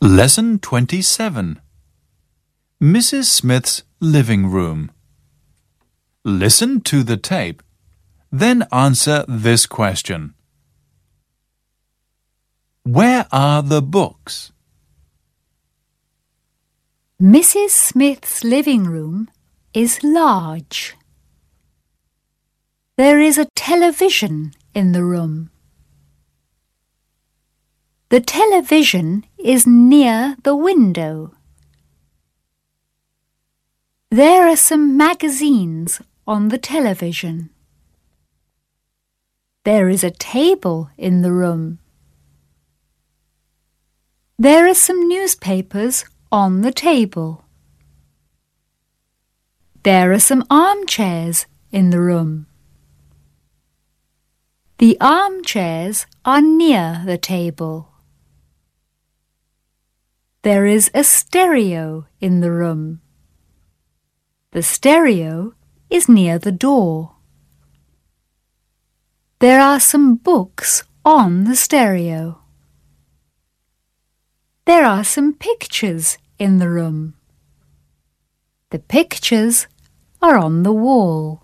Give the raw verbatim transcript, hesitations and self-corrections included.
Lesson twenty-seven. Missus Smith's living room. Listen to the tape, then answer this question. Where are the books? Missus Smith's living room is large. There is a television in the room. The television is near the window. There are some magazines on the television. There is a table in the room. There are some newspapers on the table. There are some armchairs in the room. The armchairs are near the table. There is a stereo in the room. The stereo is near the door. There are some books on the stereo. There are some pictures in the room. The pictures are on the wall.